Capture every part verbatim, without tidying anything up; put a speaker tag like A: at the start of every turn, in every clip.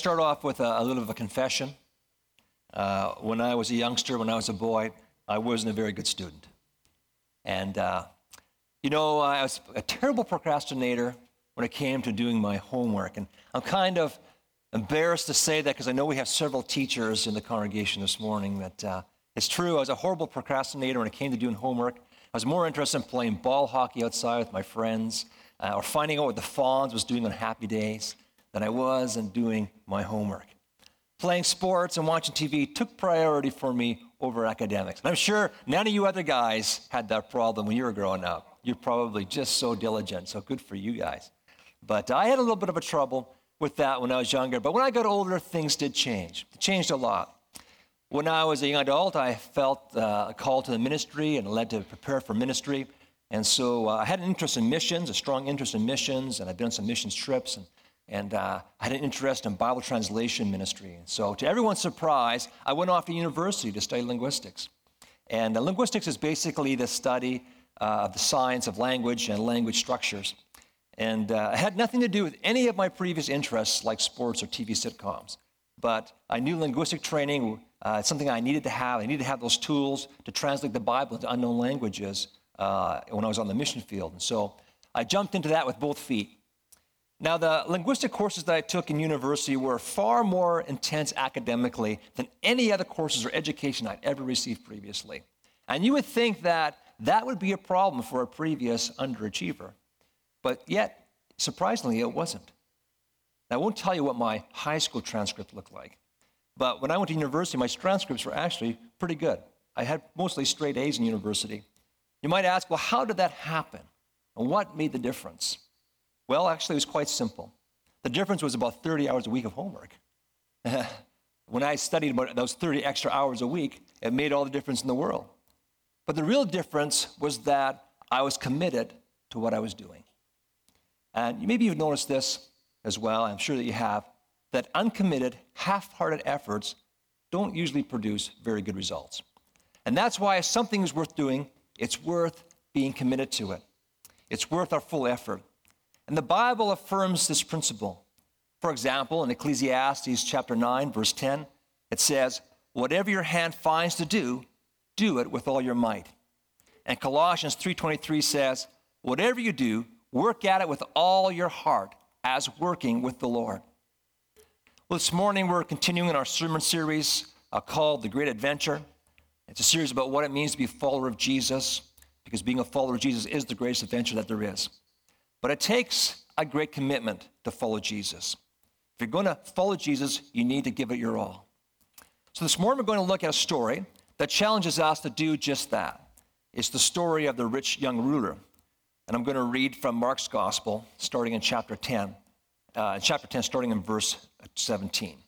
A: start off with a, a little of a confession. Uh, when I was a youngster, when I was a boy, I wasn't a very good student. And, uh, you know, I was a terrible procrastinator when it came to doing my homework. And I'm kind of embarrassed to say that because I know we have several teachers in the congregation this morning that uh, it's true. I was a horrible procrastinator when it came to doing homework. I was more interested in playing ball hockey outside with my friends uh, or finding out what the Fonz was doing on happy days than I was in doing my homework. Playing sports and watching T V took priority for me over academics. And I'm sure none of you other guys had that problem when you were growing up. You're probably just so diligent, so good for you guys. But I had a little bit of a trouble with that when I was younger. But when I got older, things did change. It changed a lot. When I was a young adult, I felt uh, a call to the ministry and led to prepare for ministry. And so uh, I had an interest in missions, a strong interest in missions, and I've been on some missions trips. And, and uh, I had an interest in Bible translation ministry. And so to everyone's surprise, I went off to university to study linguistics. And uh, linguistics is basically the study uh, of the science of language and language structures. And uh, it had nothing to do with any of my previous interests like sports or T V sitcoms. But I knew linguistic training, uh, it's something I needed to have. I needed to have those tools to translate the Bible into unknown languages uh, when I was on the mission field. And so I jumped into that with both feet. Now, the linguistic courses that I took in university were far more intense academically than any other courses or education I'd ever received previously. And you would think that that would be a problem for a previous underachiever. But yet, surprisingly, it wasn't. Now, I won't tell you what my high school transcript looked like, but when I went to university, my transcripts were actually pretty good. I had mostly straight A's in university. You might ask, well, how did that happen? And what made the difference? Well, actually, it was quite simple. The difference was about thirty hours a week of homework. When I studied about those thirty extra hours a week, it made all the difference in the world. But the real difference was that I was committed to what I was doing. And maybe you've noticed this as well, I'm sure that you have, that uncommitted, half-hearted efforts don't usually produce very good results. And that's why if something is worth doing, it's worth being committed to it. It's worth our full effort. And the Bible affirms this principle. For example, in Ecclesiastes chapter nine, verse ten, it says, "Whatever your hand finds to do, do it with all your might." And Colossians three twenty-three says, "Whatever you do, work at it with all your heart, as working with the Lord." Well, this morning we're continuing our sermon series uh, called The Great Adventure. It's a series about what it means to be a follower of Jesus, because being a follower of Jesus is the greatest adventure that there is. But it takes a great commitment to follow Jesus. If you're going to follow Jesus, you need to give it your all. So this morning we're going to look at a story that challenges us to do just that. It's the story of the rich young ruler. And I'm going to read from Mark's Gospel, starting in chapter ten, uh, chapter ten, starting in verse seventeen.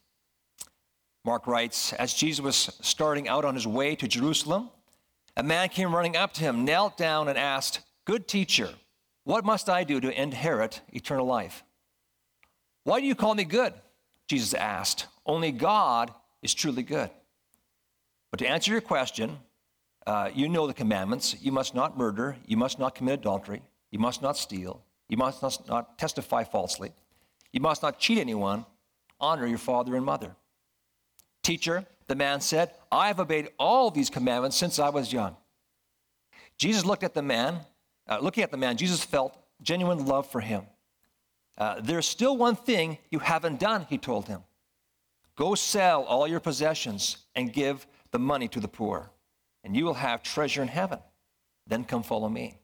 A: Mark writes, "As Jesus was starting out on his way to Jerusalem, a man came running up to him, knelt down, and asked, 'Good teacher, what must I do to inherit eternal life?' 'Why do you call me good?' Jesus asked. 'Only God is truly good. But to answer your question, Uh, you know the commandments. You must not murder. You must not commit adultery. You must not steal. You must not, not testify falsely. You must not cheat anyone. Honor your father and mother.' 'Teacher,' the man said, 'I have obeyed all these commandments since I was young.' Jesus looked at the man. Uh, looking at the man, Jesus felt genuine love for him. Uh, 'There's still one thing you haven't done,' he told him. 'Go sell all your possessions and give the money to the poor, and you will have treasure in heaven. Then come follow me.'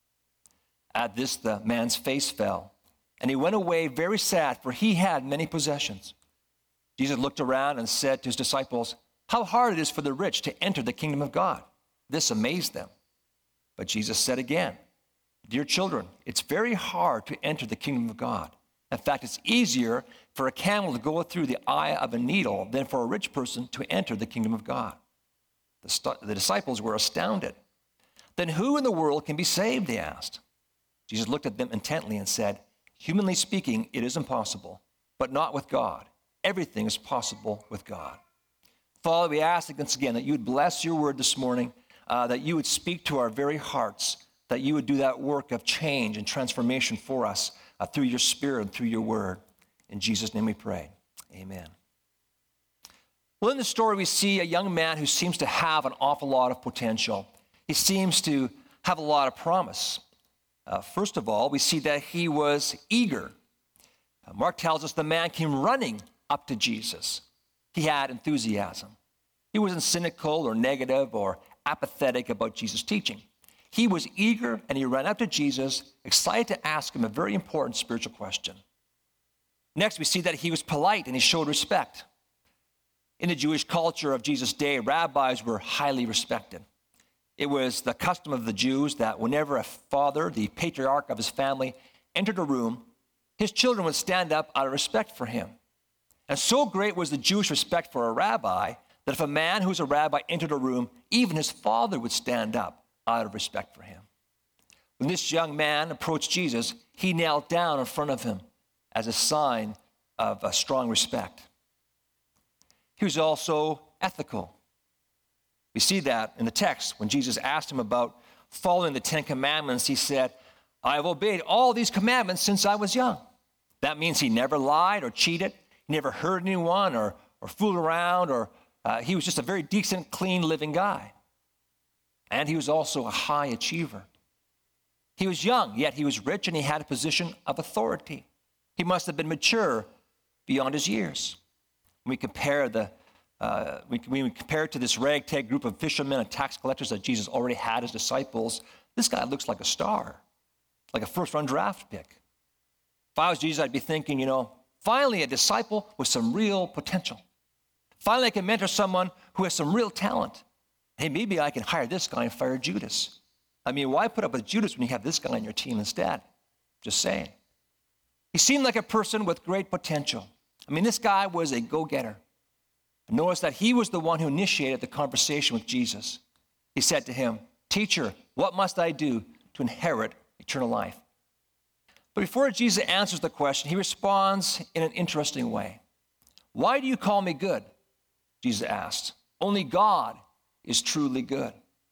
A: At this, the man's face fell, and he went away very sad, for he had many possessions. Jesus looked around and said to his disciples, 'How hard it is for the rich to enter the kingdom of God.' This amazed them. But Jesus said again, 'Dear children, it's very hard to enter the kingdom of God. In fact, it's easier for a camel to go through the eye of a needle than for a rich person to enter the kingdom of God.' The, st- the disciples were astounded. 'Then who in the world can be saved?' they asked. Jesus looked at them intently and said, 'Humanly speaking, it is impossible, but not with God. Everything is possible with God.' Father, we ask once again that you would bless your word this morning, uh, that you would speak to our very hearts, that you would do that work of change and transformation for us uh, through your spirit and through your word. In Jesus' name we pray. Amen. Well, in the story, we see a young man who seems to have an awful lot of potential. He seems to have a lot of promise. Uh, first of all, we see that he was eager. Uh, Mark tells us the man came running up to Jesus. He had enthusiasm. He wasn't cynical or negative or apathetic about Jesus' teaching. He was eager, and he ran up to Jesus, excited to ask him a very important spiritual question. Next, we see that he was polite and he showed respect. In the Jewish culture of Jesus' day, rabbis were highly respected. It was the custom of the Jews that whenever a father, the patriarch of his family, entered a room, his children would stand up out of respect for him. And so great was the Jewish respect for a rabbi that if a man who was a rabbi entered a room, even his father would stand up out of respect for him. When this young man approached Jesus, he knelt down in front of him as a sign of a strong respect. He was also ethical. We see that in the text. When Jesus asked him about following the Ten Commandments, he said, I have obeyed all these commandments since I was young. That means he never lied or cheated. He never hurt anyone or, or fooled around. Or uh, he was just a very decent, clean, living guy. And he was also a high achiever. He was young, yet he was rich, and he had a position of authority. He must have been mature beyond his years. When we compare the Uh, we, we compare it to this ragtag group of fishermen and tax collectors that Jesus already had as disciples. This guy looks like a star, like a first-round draft pick. If I was Jesus, I'd be thinking, you know, finally a disciple with some real potential. Finally, I can mentor someone who has some real talent. Hey, maybe I can hire this guy and fire Judas. I mean, why put up with Judas when you have this guy on your team instead? Just saying. He seemed like a person with great potential. I mean, this guy was a go-getter. Notice that he was the one who initiated the conversation with Jesus. He said to him, Teacher, what must I do to inherit eternal life? But before Jesus answers the question, he responds in an interesting way. Why do you call me good? Jesus asked. Only God is truly good.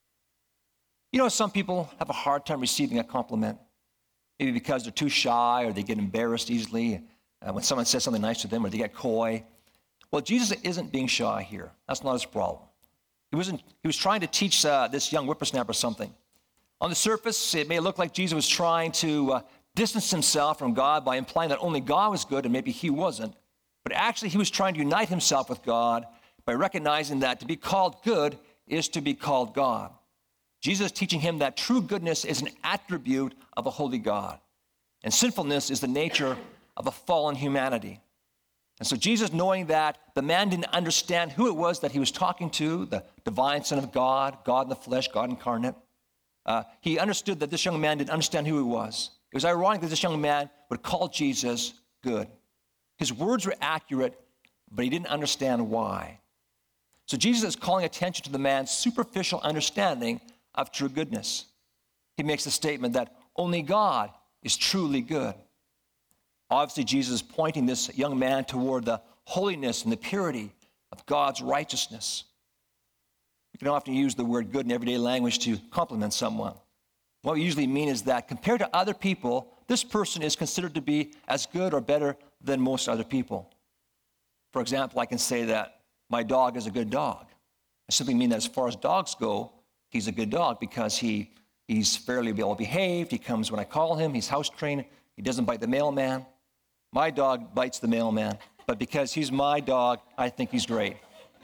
A: You know, some people have a hard time receiving a compliment, maybe because they're too shy or they get embarrassed easily uh, when someone says something nice to them, or they get coy. Well, Jesus isn't being shy here. That's not his problem. He wasn't. He was trying to teach uh, this young whippersnapper something. On the surface, it may look like Jesus was trying to uh, distance himself from God by implying that only God was good and maybe he wasn't. But actually, he was trying to unite himself with God by recognizing that to be called good is to be called God. Jesus is teaching him that true goodness is an attribute of a holy God, and sinfulness is the nature of a fallen humanity. And so Jesus, knowing that the man didn't understand who it was that he was talking to, the divine Son of God, God in the flesh, God incarnate, uh, he understood that this young man didn't understand who he was. It was ironic that this young man would call Jesus good. His words were accurate, but he didn't understand why. So Jesus is calling attention to the man's superficial understanding of true goodness. He makes the statement that only God is truly good. Obviously, Jesus is pointing this young man toward the holiness and the purity of God's righteousness. We can often use the word good in everyday language to compliment someone. What we usually mean is that compared to other people, this person is considered to be as good or better than most other people. For example, I can say that my dog is a good dog. I simply mean that as far as dogs go, he's a good dog because he, he's fairly well behaved. He comes when I call him. He's house trained. He doesn't bite the mailman. My dog bites the mailman, but because he's my dog, I think he's great.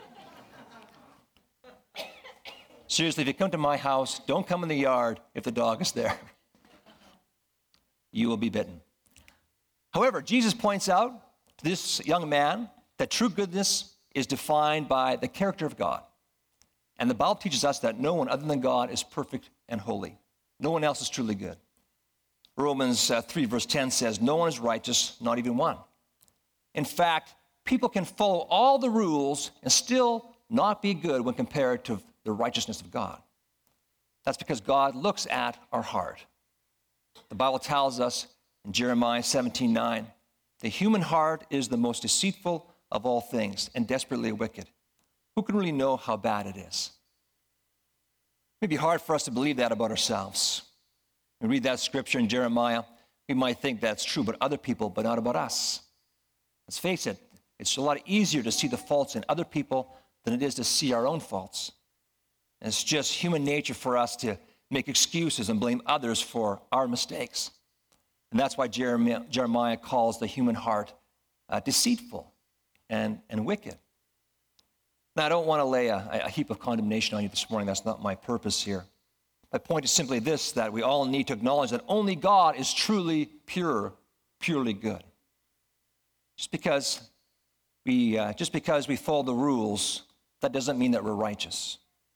A: Seriously, if you come to my house, don't come in the yard if the dog is there. You will be bitten. However, Jesus points out to this young man that true goodness is defined by the character of God. And the Bible teaches us that no one other than God is perfect and holy. No one else is truly good. Romans uh, three verse ten says, no one is righteous, not even one. In fact, people can follow all the rules and still not be good when compared to the righteousness of God. That's because God looks at our heart. The Bible tells us in Jeremiah seventeen nine, the human heart is the most deceitful of all things and desperately wicked. Who can really know how bad it is? It may be hard for us to believe that about ourselves. We read that scripture in Jeremiah, we might think that's true about other people, but not about us. Let's face it, It's a lot easier to see the faults in other people than it is to see our own faults. And it's just human nature for us to make excuses and blame others for our mistakes. And that's why Jeremiah, Jeremiah calls the human heart uh, deceitful and, and wicked. Now, I don't want to lay a, a heap of condemnation on you this morning. That's not my purpose here. My point is simply this, that we all need to acknowledge that only God is truly pure, purely good. Just because we, uh, just because we follow the rules, that doesn't mean that we're righteous.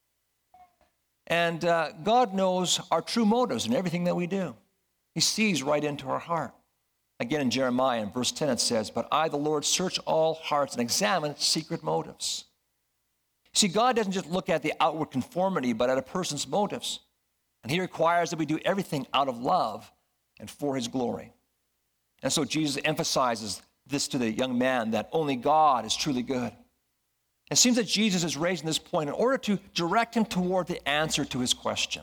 A: And uh, God knows our true motives in everything that we do. He sees right into our heart. Again, in Jeremiah, in verse ten, it says, "But I, the Lord, search all hearts and examine secret motives." See, God doesn't just look at the outward conformity, but at a person's motives. And he requires that we do everything out of love and for his glory. And so Jesus emphasizes this to the young man, that only God is truly good. It seems that Jesus is raising this point in order to direct him toward the answer to his question.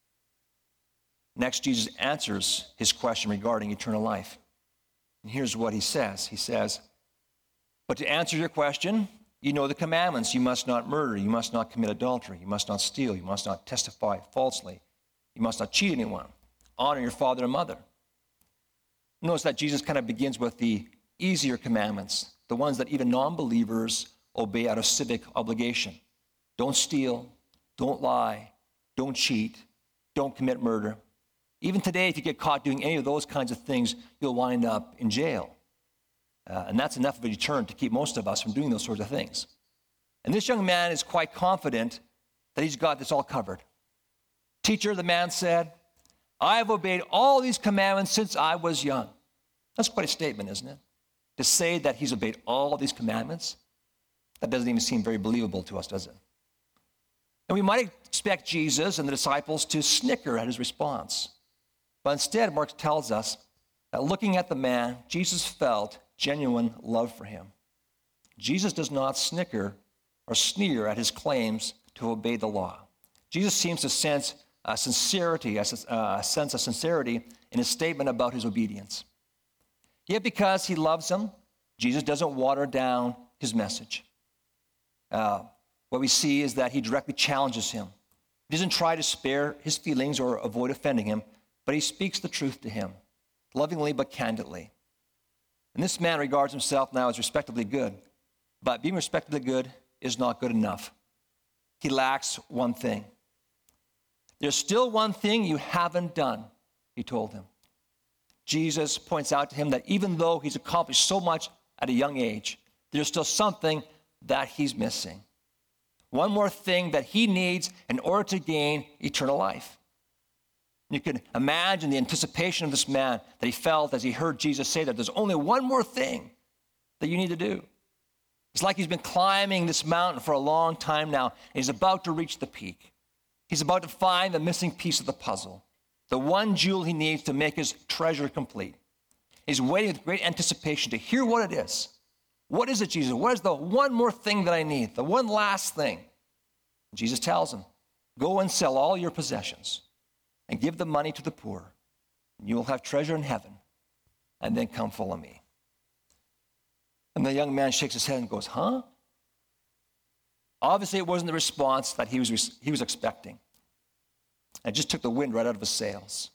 A: Next, Jesus answers his question regarding eternal life. And here's what he says. He says, "But to answer your question, you know the commandments. You must not murder. You must not commit adultery. You must not steal. You must not testify falsely. You must not cheat anyone. Honor your father and mother." Notice that Jesus kind of begins with the easier commandments, the ones that even non-believers obey out of civic obligation. Don't steal. Don't lie. Don't cheat. Don't commit murder. Even today, if you get caught doing any of those kinds of things, you'll wind up in jail. Uh, and that's enough of a deterrent to keep most of us from doing those sorts of things. And this young man is quite confident that he's got this all covered. "Teacher," the man said, "I have obeyed all these commandments since I was young." That's quite a statement, isn't it? To say that he's obeyed all these commandments, that doesn't even seem very believable to us, does it? And we might expect Jesus and the disciples to snicker at his response. But instead, Mark tells us that looking at the man, Jesus felt genuine love for him. Jesus does not snicker or sneer at his claims to obey the law. Jesus seems to sense a sincerity, a, a sense of sincerity in his statement about his obedience. Yet because he loves him, Jesus doesn't water down his message. Uh, what we see is that he directly challenges him. He doesn't try to spare his feelings or avoid offending him, but he speaks the truth to him, lovingly but candidly. And this man regards himself now as respectably good, but being respectably good is not good enough. He lacks one thing. "There's still one thing you haven't done," he told him. Jesus points out to him that even though he's accomplished so much at a young age, there's still something that he's missing. One more thing that he needs in order to gain eternal life. You can imagine the anticipation of this man that he felt as he heard Jesus say that there's only one more thing that you need to do. It's like he's been climbing this mountain for a long time now, and he's about to reach the peak. He's about to find the missing piece of the puzzle, the one jewel he needs to make his treasure complete. He's waiting with great anticipation to hear what it is. What is it, Jesus? What is the one more thing that I need, the one last thing? Jesus tells him, "Go and sell all your possessions and give the money to the poor, and you will have treasure in heaven, and then come follow me." And the young man shakes his head and goes, "Huh?" Obviously, it wasn't the response that he was, he was expecting. It just took the wind right out of his sails.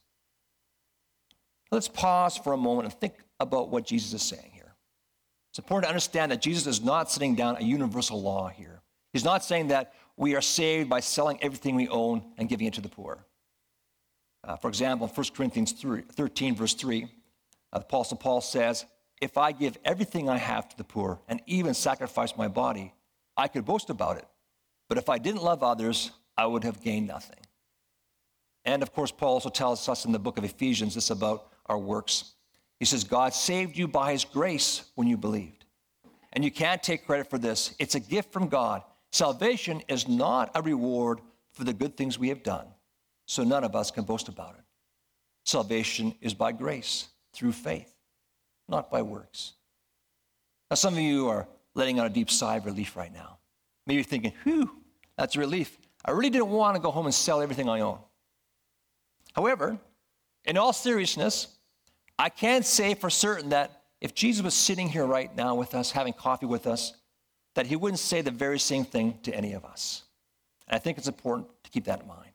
A: Let's pause for a moment and think about what Jesus is saying here. It's important to understand that Jesus is not setting down a universal law here. He's not saying that we are saved by selling everything we own and giving it to the poor. Uh, for example, in First Corinthians thirteen, verse three, uh, the Apostle Paul says, "If I give everything I have to the poor and even sacrifice my body, I could boast about it. But if I didn't love others, I would have gained nothing." And of course, Paul also tells us in the book of Ephesians this about our works. He says, "God saved you by his grace when you believed." And you can't take credit for this. It's a gift from God. Salvation is not a reward for the good things we have done, so none of us can boast about it. Salvation is by grace, through faith, not by works. Now, some of you are letting out a deep sigh of relief right now. Maybe you're thinking, "Whew, that's a relief. I really didn't want to go home and sell everything I own." However, in all seriousness, I can't say for certain that if Jesus was sitting here right now with us, having coffee with us, that he wouldn't say the very same thing to any of us. And I think it's important to keep that in mind.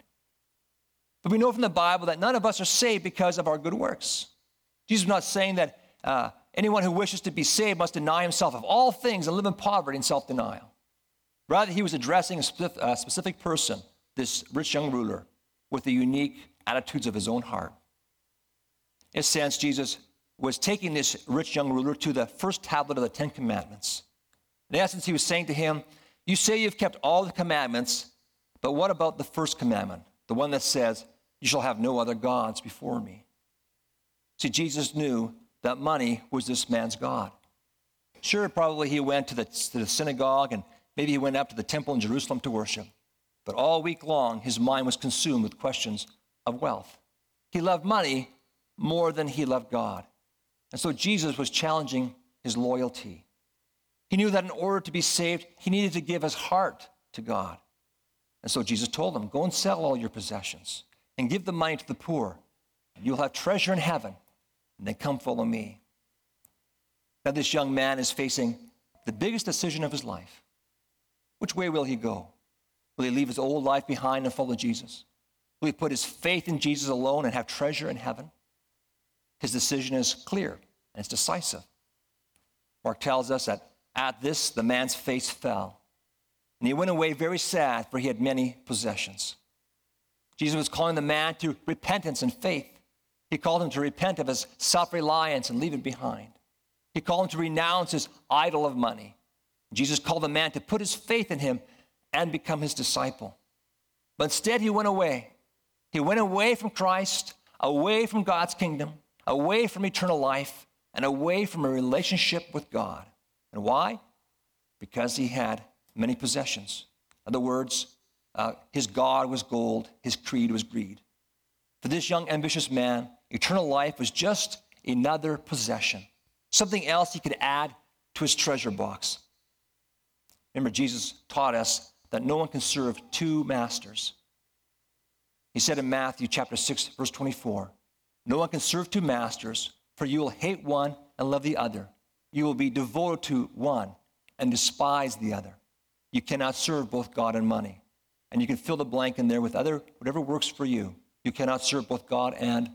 A: But we know from the Bible that none of us are saved because of our good works. Jesus was not saying that uh, anyone who wishes to be saved must deny himself of all things and live in poverty and self-denial. Rather, he was addressing a specific, a specific person, this rich young ruler, with the unique attitudes of his own heart. In a sense, Jesus was taking this rich young ruler to the first tablet of the Ten Commandments. In essence, he was saying to him, you say you've kept all the commandments, but what about the first commandment, the one that says, you shall have no other gods before me? See, Jesus knew that money was this man's God. Sure, probably he went to the, to the synagogue and maybe he went up to the temple in Jerusalem to worship. But all week long, his mind was consumed with questions of wealth. He loved money more than he loved God. And so Jesus was challenging his loyalty. He knew that in order to be saved, he needed to give his heart to God. And so Jesus told him, go and sell all your possessions and give the money to the poor. And you'll have treasure in heaven. And then come follow me. Now this young man is facing the biggest decision of his life. Which way will he go? Will he leave his old life behind and follow Jesus? Will he put his faith in Jesus alone and have treasure in heaven? His decision is clear and it's decisive. Mark tells us that at this, the man's face fell. And he went away very sad, for he had many possessions. Jesus was calling the man to repentance and faith. He called him to repent of his self-reliance and leave it behind. He called him to renounce his idol of money. Jesus called the man to put his faith in him and become his disciple. But instead, he went away. He went away from Christ, away from God's kingdom, away from eternal life, and away from a relationship with God. And why? Because he had many possessions. In other words, uh, his God was gold, his creed was greed. For this young, ambitious man, eternal life was just another possession, something else he could add to his treasure box. Remember, Jesus taught us that no one can serve two masters. He said in Matthew chapter six, verse twenty-four, no one can serve two masters, for you will hate one and love the other. You will be devoted to one and despise the other. You cannot serve both God and money. And you can fill the blank in there with other whatever works for you. You cannot serve both God and.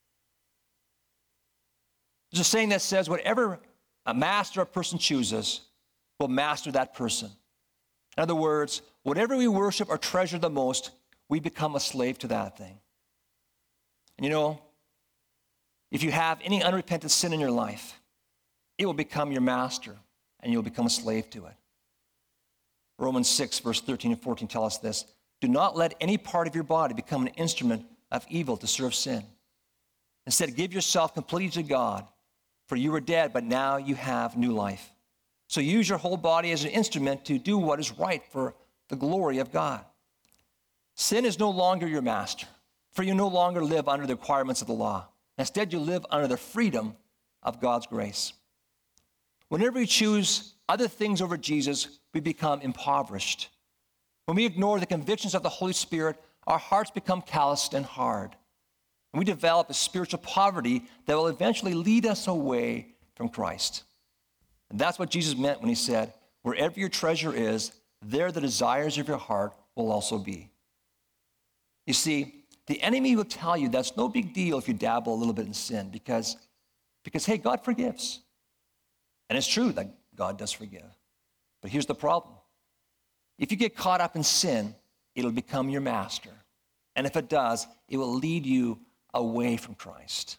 A: There's a saying that says, whatever a master a person chooses will master that person. In other words, whatever we worship or treasure the most, we become a slave to that thing. And you know, if you have any unrepentant sin in your life, it will become your master and you'll become a slave to it. Romans six, verse thirteen and fourteen tell us this. Do not let any part of your body become an instrument of evil to serve sin. Instead, give yourself completely to God, for you were dead, but now you have new life. So use your whole body as an instrument to do what is right for the glory of God. Sin is no longer your master, for you no longer live under the requirements of the law. Instead, you live under the freedom of God's grace. Whenever we choose other things over Jesus, we become impoverished. When we ignore the convictions of the Holy Spirit, our hearts become calloused and hard. And we develop a spiritual poverty that will eventually lead us away from Christ. And that's what Jesus meant when he said, wherever your treasure is, there the desires of your heart will also be. You see, the enemy will tell you that's no big deal if you dabble a little bit in sin because, because hey, God forgives. And it's true that God does forgive. But here's the problem. If you get caught up in sin, it'll become your master. And if it does, it will lead you away from Christ.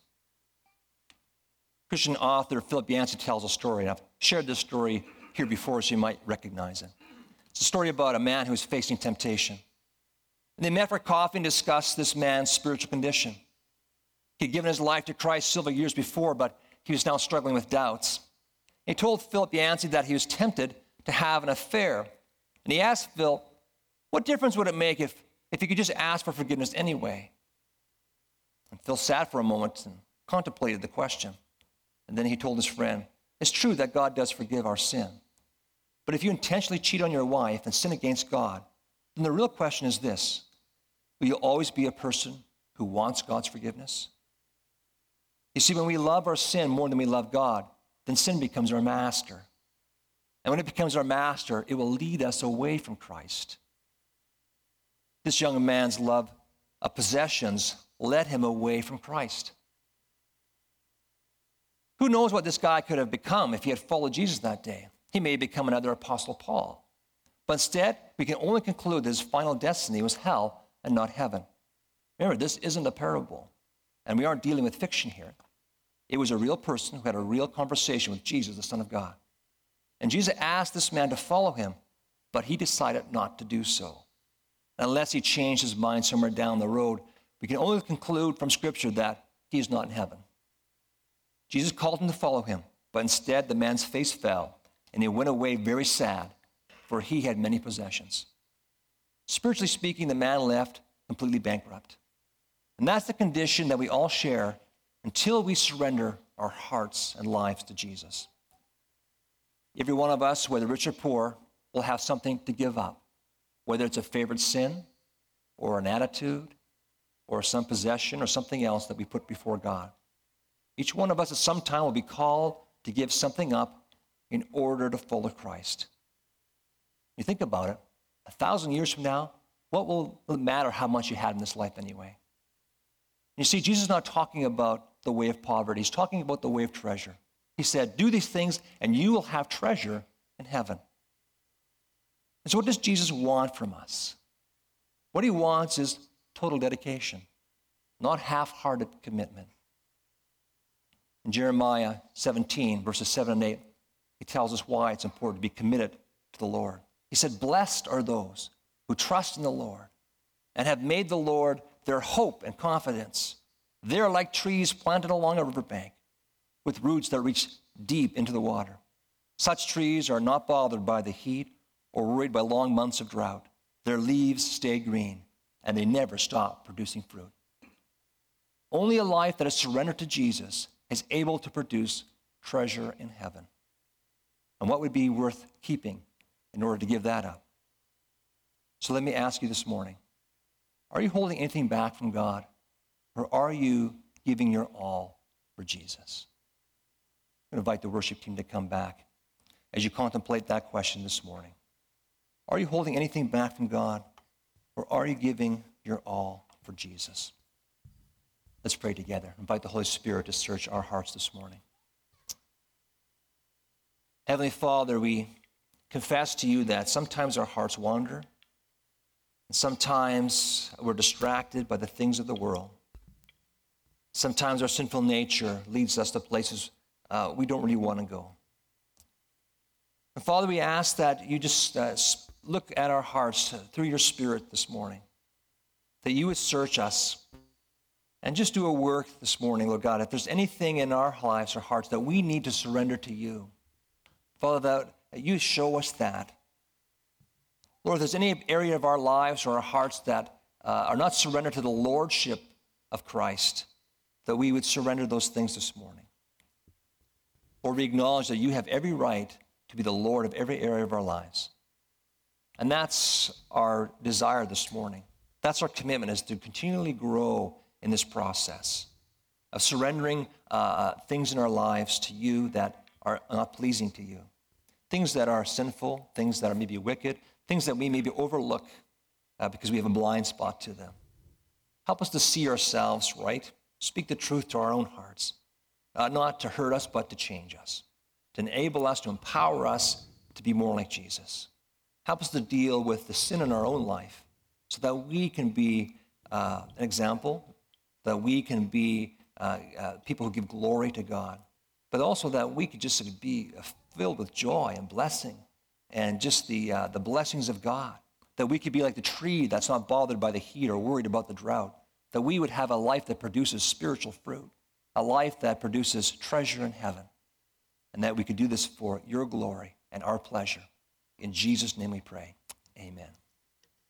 A: Christian author Philip Yancey tells a story. I've shared this story here before, so you might recognize it. It's a story about a man who is facing temptation. And they met for coffee and discussed this man's spiritual condition. He'd given his life to Christ several years before, but he was now struggling with doubts. He told Philip Yancey that he was tempted to have an affair. And he asked Phil, what difference would it make if, if he could just ask for forgiveness anyway? And Phil sat for a moment and contemplated the question. And then he told his friend, it's true that God does forgive our sin. But if you intentionally cheat on your wife and sin against God, then the real question is this. Will you always be a person who wants God's forgiveness? You see, when we love our sin more than we love God, then sin becomes our master. And when it becomes our master, it will lead us away from Christ. This young man's love of possessions led him away from Christ. Who knows what this guy could have become if he had followed Jesus that day? He may have become another Apostle Paul. But instead, we can only conclude that his final destiny was hell and not heaven. Remember, this isn't a parable, and we aren't dealing with fiction here. It was a real person who had a real conversation with Jesus, the Son of God. And Jesus asked this man to follow him, but he decided not to do so. Unless he changed his mind somewhere down the road, we can only conclude from Scripture that he is not in heaven. Jesus called him to follow him, but instead the man's face fell, and he went away very sad, for he had many possessions. Spiritually speaking, the man left completely bankrupt. And that's the condition that we all share until we surrender our hearts and lives to Jesus. Every one of us, whether rich or poor, will have something to give up, whether it's a favorite sin or an attitude or some possession or something else that we put before God. Each one of us at some time will be called to give something up in order to follow Christ. You think about it, a thousand years from now, what will it matter how much you had in this life anyway? You see, Jesus is not talking about the way of poverty. He's talking about the way of treasure. He said, do these things and you will have treasure in heaven. And so what does Jesus want from us? What he wants is total dedication, not half-hearted commitment. In Jeremiah seventeen, verses seven and eight, he tells us why it's important to be committed to the Lord. He said, blessed are those who trust in the Lord and have made the Lord their hope and confidence. They are like trees planted along a riverbank with roots that reach deep into the water. Such trees are not bothered by the heat or worried by long months of drought. Their leaves stay green, and they never stop producing fruit. Only a life that is surrendered to Jesus is able to produce treasure in heaven. And what would be worth keeping in order to give that up? So let me ask you this morning, are you holding anything back from God, or are you giving your all for Jesus? I'm going to invite the worship team to come back as you contemplate that question this morning. Are you holding anything back from God, or are you giving your all for Jesus? Let's pray together. Invite the Holy Spirit to search our hearts this morning. Heavenly Father, we confess to you that sometimes our hearts wander, and sometimes we're distracted by the things of the world. Sometimes our sinful nature leads us to places uh, we don't really want to go. And Father, we ask that you just uh, look at our hearts through your Spirit this morning, that you would search us and just do a work this morning, Lord God. If there's anything in our lives or hearts that we need to surrender to you, Father, that you show us that. Lord, if there's any area of our lives or our hearts that uh, are not surrendered to the lordship of Christ, that we would surrender those things this morning. Lord, we acknowledge that you have every right to be the Lord of every area of our lives. And that's our desire this morning. That's our commitment, is to continually grow in this process of surrendering uh, things in our lives to you that are not pleasing to you. Things that are sinful, things that are maybe wicked, things that we maybe overlook uh, because we have a blind spot to them. Help us to see ourselves right, speak the truth to our own hearts, uh, not to hurt us, but to change us, to enable us, to empower us to be more like Jesus. Help us to deal with the sin in our own life so that we can be uh, an example, that we can be uh, uh, people who give glory to God, but also that we could just be filled with joy and blessing and just the, uh, the blessings of God, that we could be like the tree that's not bothered by the heat or worried about the drought, that we would have a life that produces spiritual fruit, a life that produces treasure in heaven, and that we could do this for your glory and our pleasure. In Jesus' name we pray, amen.